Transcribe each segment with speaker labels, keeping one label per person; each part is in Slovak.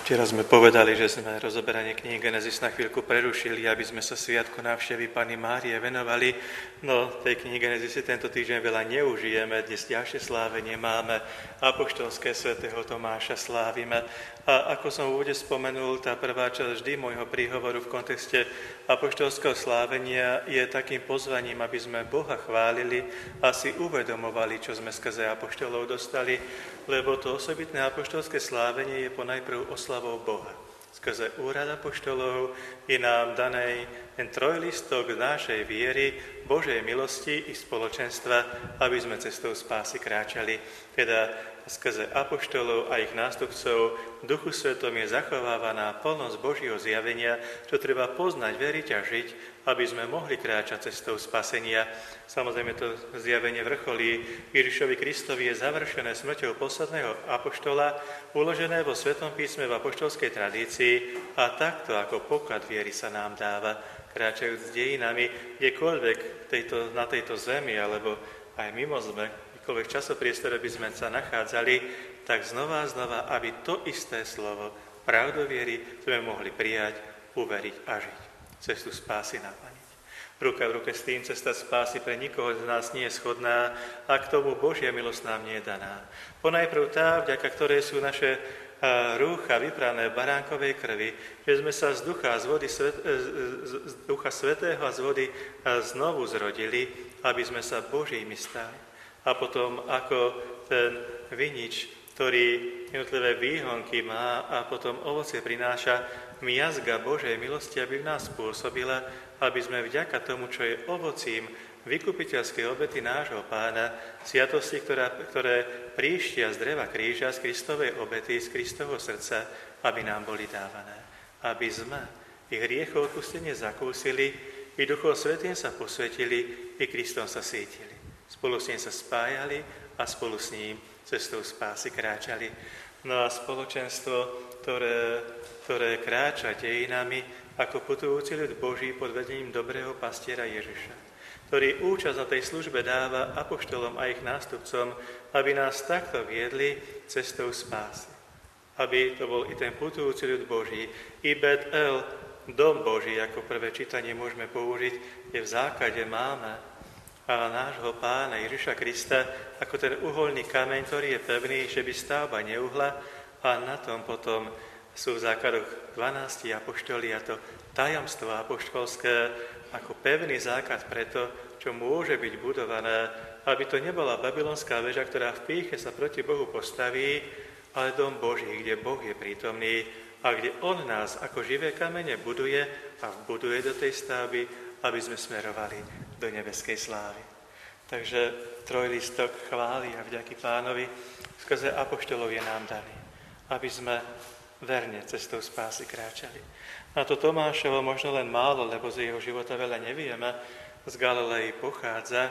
Speaker 1: Včera sme povedali, že sme rozoberanie knihy Genesis na chvíľku prerušili, aby sme sa sviatku návštevy Panny Márie venovali. No, tej knihy Genesis tento týždeň veľa neužijeme, dnes ďalšie slávenie máme, apoštolské svätého Tomáša slávime. A ako som v úvode spomenul, tá prvá časť vždy môjho príhovoru v kontexte apoštolského slávenia je takým pozvaním, aby sme Boha chválili a si uvedomovali, čo sme skrze apoštolov dostali, lebo to osobitné apoštolské slávenie je ponajprv oslavou Boha. Skrze úrad apoštolov je nám daný ten trojlistok našej viery, Božej milosti i spoločenstva, aby sme cestou spásy kráčali. Teda skrze apoštolov a ich nástupcov v Duchu Svetom je zachovávaná plnosť Božieho zjavenia, čo treba poznať, veriť a žiť, aby sme mohli kráčať cestou spasenia. Samozrejme to zjavenie vrcholí Ježišovi Kristovi je završené smrťou posledného apoštola, uložené vo Svetom písme v apoštolskej tradícii a takto ako poklad viery sa nám dáva, kráčajúc s dejinami, kdekoľvek na tejto zemi alebo aj mimo zeme, v časopriestore by sme sa nachádzali, tak znova a znova, aby to isté slovo, pravdu viery, sme mohli prijať, uveriť a žiť. Cestu spásy naplniť. Ruka v ruke s tým cesta spásy pre nikoho z nás nie je schodná a k tomu Božia milosť nám nie je daná. Ponajprv tá, vďaka ktorej sú naše rúcha vyprané v baránkovej krvi, že sme sa z Ducha Svätého a z vody znovu zrodili, aby sme sa Božími stali. A potom ako ten vinič, ktorý jednotlivé výhonky má a potom ovocie prináša, miazga Božej milosti, aby v nás spôsobila, aby sme vďaka tomu, čo je ovocím vykupiteľskej obety nášho Pána, sviatosti, ktoré príštia z dreva kríža, z Kristovej obety, z Kristovho srdca, aby nám boli dávané. Aby sme ich hriechov odpustenie zakúsili, i Duchom Svätým sa posvetili, i Kristom sa sítili. Spolu s ním sa spájali a spolu s ním cestou spásy kráčali. No a spoločenstvo, ktoré kráča dejinami ako putujúci ľud Boží pod vedením dobrého pastiera Ježiša, ktorý účasť na tej službe dáva apoštolom a ich nástupcom, aby nás takto viedli cestou spásy. Aby to bol i ten putujúci ľud Boží, i Bet-El, dom Boží, ako prvé čítanie môžeme použiť, je v základe máme a nášho Pána Ježiša Krista ako ten uholný kameň, ktorý je pevný, že by stavba neuhla, a na tom potom sú v základoch 12 apoštolí a to tajomstvo apoštolské ako pevný základ preto, čo môže byť budované, aby to nebola babylonská väža, ktorá v pýche sa proti Bohu postaví, ale dom Boží, kde Boh je prítomný a kde On nás ako živé kamene buduje a vbuduje do tej stavby, aby sme smerovali do nebeskej slávy. Takže trojlistok chvály a vďaky Pánovi skrze apoštolov je nám daný, aby sme verne cestou spásy kráčali. Na to Tomášovo možno len málo, lebo z jeho života veľa nevieme. Z Galilei pochádza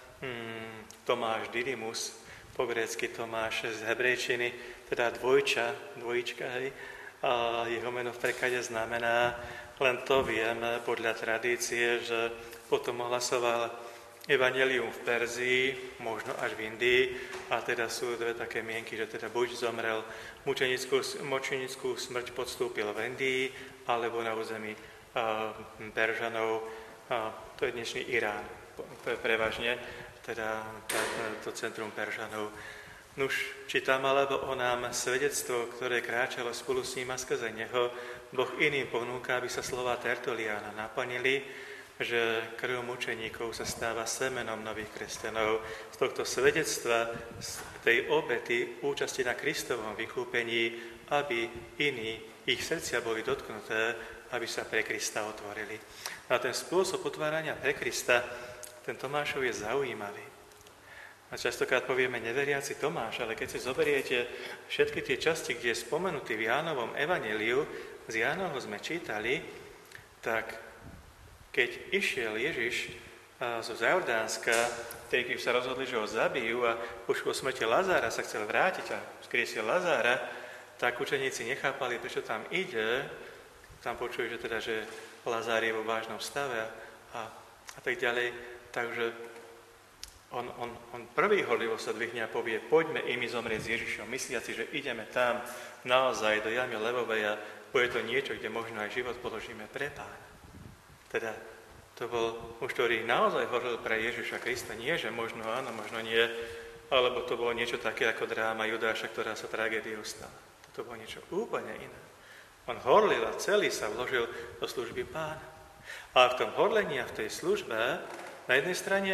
Speaker 1: Tomáš Didymus, po grécky Tomáš z hebrejčiny, teda dvojička, hej, a jeho meno v preklade znamená, len to vieme podľa tradície, že potom ohlasoval evanjelium v Perzii, možno až v Indii, a teda sú dve také mienky, že teda buď zomrel mučenickú smrť podstúpil v Indii, alebo na území Peržanov, to je dnešný Irán, to je prevažne, teda to centrum Peržanov. Nuž, či tam alebo o nám svedectvo, ktoré kráčalo spolu s ním a skrze neho, Boh iným ponúka, aby sa slova Tertuliána naplnili, že krv mučeníkov sa stáva semenom nových kresťanov. Z tohto svedectva, z tej obety, účasti na Kristovom vykúpení, aby iní, ich srdcia boli dotknuté, aby sa pre Krista otvorili. A ten spôsob otvárania pre Krista, ten Tomášov je zaujímavý. A častokrát povieme neveriaci Tomáš, ale keď si zoberiete všetky tie časti, kde je spomenutý v Jánovom evanjeliu, z Jánovho sme čítali, tak keď išiel Ježiš zo Jordánska, keď sa rozhodli, že ho zabijú a už po smrti Lazára sa chcel vrátiť a vzkriesil Lazára, tak učeníci nechápali, prečo tam ide. Tam počujú, že Lazár je vo vážnom stave a tak ďalej. Takže On prvý horlivo sa dvihne a povie, poďme i my zomrieť s Ježišom, mysliaci, že ideme tam naozaj do jamy levovej a bude to niečo, kde možno aj život položíme pre Pána. Teda to bol muž, ktorý naozaj horlil pre Ježiša Krista. Nie, že možno áno, možno nie, alebo to bolo niečo také ako dráma Judáša, ktorá sa tragédiou stala. To bolo niečo úplne iné. On horlil a celý sa vložil do služby Pána. A v tom horlení a v tej službe na jednej strane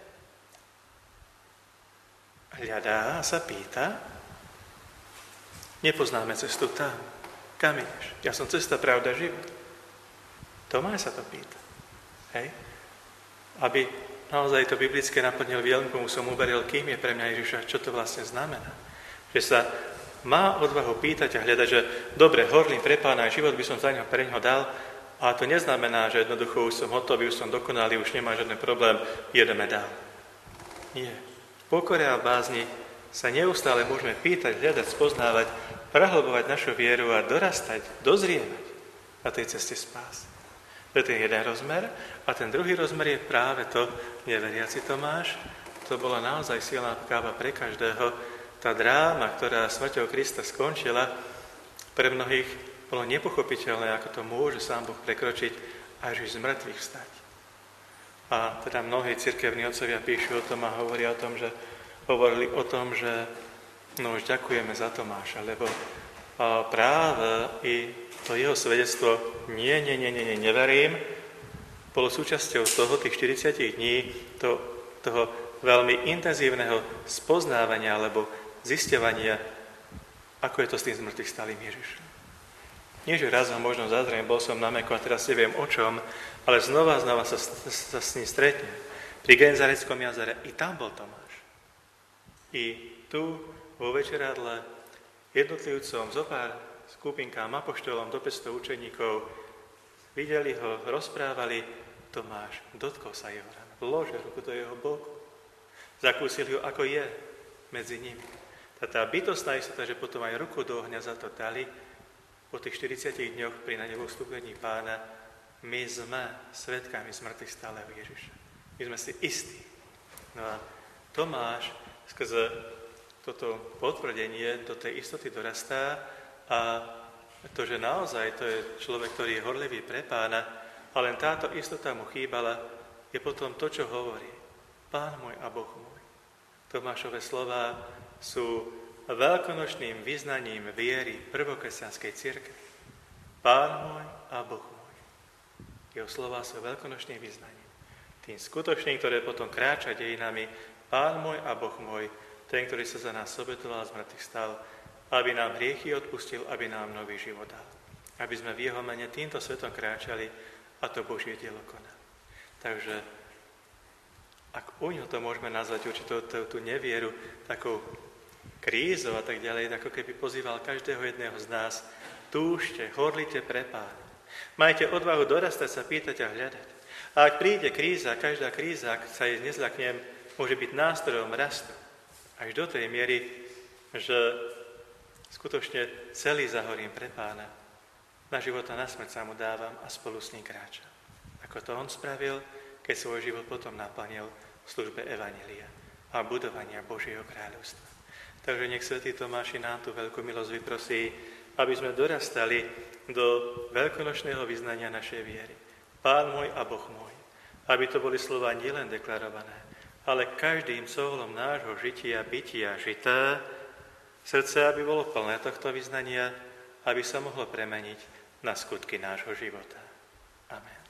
Speaker 1: hľadá a sa pýta, nepoznáme cestu tam, kam ideš? Ja som cesta, pravda, život. Tomáš sa to pýta. Hej? Aby naozaj to biblické naplnil veľkomu, som uveril, kým je pre mňa Ježiša, čo to vlastne znamená. Že sa má odvahu pýtať a hľadať, že dobre, horlím pre Pána, život by som za ňo pre ňo dal, a to neznamená, že jednoducho už som hotový, už som dokonalý, už nemá žiadny problém, jedeme dál. Nie. V pokore a bázni sa neustále môžeme pýtať, hľadať, spoznávať, prehlbovať našu vieru a dorastať, dozrievať na tej ceste spásy. To je ten jeden rozmer a ten druhý rozmer je práve to, neveriaci Tomáš, to bola naozaj silná káva pre každého. Tá dráma, ktorá smrťou Krista skončila, pre mnohých bolo nepochopiteľné, ako to môže sám Boh prekročiť až z mŕtvych vstať. A teda mnohí cirkevní otcovia píšu o tom a hovorili o tom, že no už ďakujeme za Tomáša, lebo práve i to jeho svedectvo neverím, bolo súčasťou toho tých 40 dní, toho veľmi intenzívneho spoznávania alebo zisťovania, ako je to s tým zmrtvých stálym Ježišom. Nie, že raz ho možno zázriem, bol som na Meku a teraz neviem o čom, ale znova sa s ním stretnem. Pri Genzareckom jazere i tam bol Tomáš. I tu vo večeradle jednotlivcom zopár skupinkám apoštolom do 500 učeníkov videli ho, rozprávali, Tomáš dotkol sa jeho rana, vložil ruku do jeho boku, zakúsil ho, ako je medzi nimi. Tá bytostná istota, že potom aj ruku do ohňa za to dali, po tých 40 dňoch pri na nebo vstúpení Pána, my sme svedkami smrti stáleho Ježiša. My sme si istí. No a Tomáš skrze toto potvrdenie do tej istoty dorastá a to, že naozaj to je človek, ktorý je horlivý pre Pána, a len táto istota mu chýbala, je potom to, čo hovorí. Pán môj a Boh môj. Tomášove slová sú veľkonočným vyznaním viery prvokresťanskej cirkvi. Pán môj a Boh môj. Jeho slová sú veľkonočným vyznaním. Tým skutočným, ktoré potom kráča dejinami, Pán môj a Boh môj, ten, ktorý sa za nás obetoval a z mŕtvych stal, aby nám hriechy odpustil, aby nám nový život dal. Aby sme v jeho mene týmto svetom kráčali a to Božie dielo konali. Takže ak u ňo to môžeme nazvať určitou tú nevieru, takou krízou a tak ďalej, ako keby pozýval každého jedného z nás, túžte, horlite pre Pána. Majte odvahu dorastať sa, pýtať a hľadať. A ak príde kríza, každá kríza, ak sa jej nezľaknem, môže byť nástrojom rastu. Až do tej miery, že skutočne celý zahorím pre Pána. Na život a na smrť sa mu dávam a spolu s ním kráčam. Ako to on spravil, keď svoj život potom naplnil v službe Evanjelia a budovania Božieho kráľovstva. Takže nech svätý Tomáši nám tú veľkú milosť vyprosí, aby sme dorastali do veľkonočného vyznania našej viery. Pán môj a Boh môj. Aby to boli slová nielen deklarované, ale každým cohlom nášho žitia, bytia, žité, srdce, aby bolo plné tohto vyznania, aby sa mohlo premeniť na skutky nášho života. Amen.